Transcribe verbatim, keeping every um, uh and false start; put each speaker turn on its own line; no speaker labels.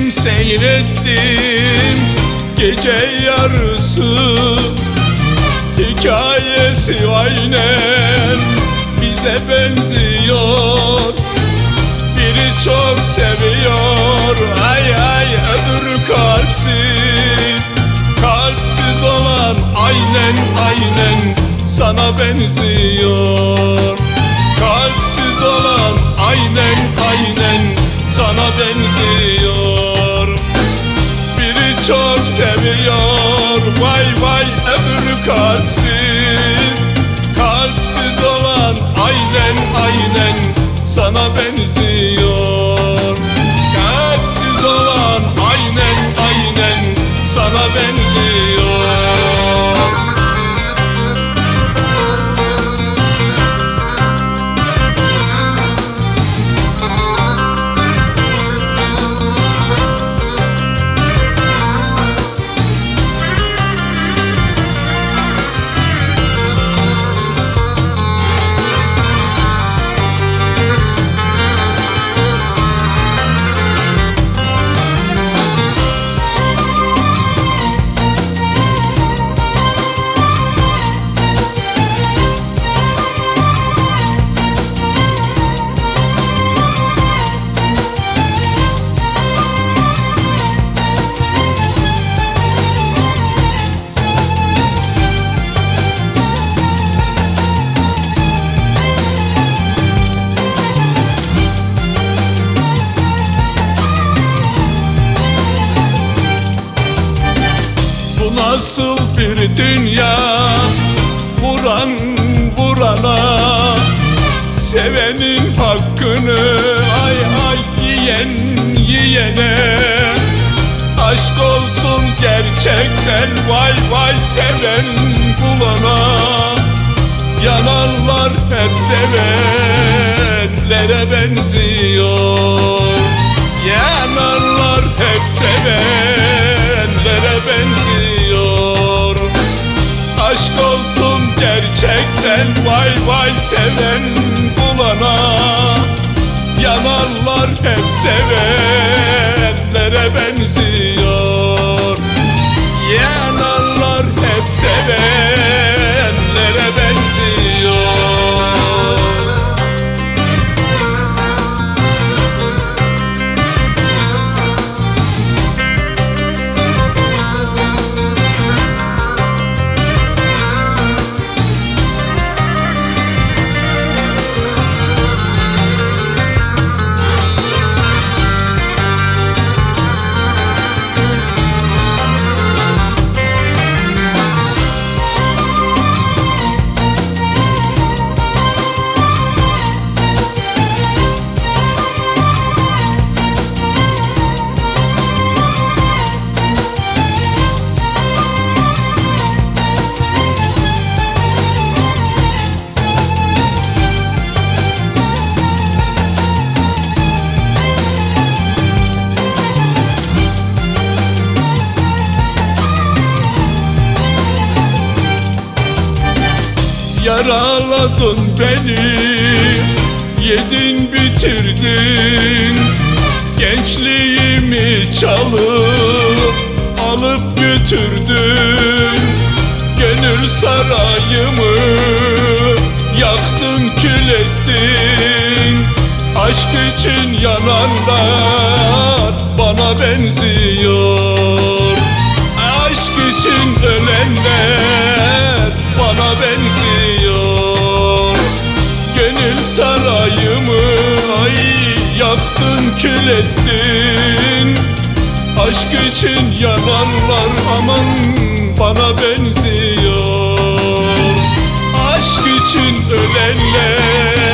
Seyrettim seyrettim gece yarısı, hikayesi aynen bize benziyor. Biri çok seviyor, ay ay, öbürü kalpsiz. Kalpsiz olan aynen aynen sana benziyor. Kalpsiz olan aynen aynen sana benziyor. Biri çok seviyor, vay vay, öbürü kalpsiz. Kalpsiz olan aynen aynen sana benziyor. Kalpsiz olan aynen aynen sana benziyor. Nasıl bir dünya, vuran vurana, sevenin hakkını ay ay yiyen yiyene. Aşk olsun gerçekten, vay vay, seven bulana. Yananlar hep sevenlere benziyor. Yananlar hep sevenlere benziyor. Aşk olsun gerçekten, vay vay, seven bulana. Yananlar hep sevenlere benziyor. Yananlar hep sevenlere benziyor. Yaraladın beni, yedin bitirdin. Gençliğimi çalıp alıp götürdün. Gönül sarayımı yaktın, kül ettin. Aşk için yananlar bana benziyor. Aşk için ölenler bana benziyor. Gönül sarayımı ay yaktın, kül ettin. Aşk için yananlar aman bana benziyor. Aşk için ölenler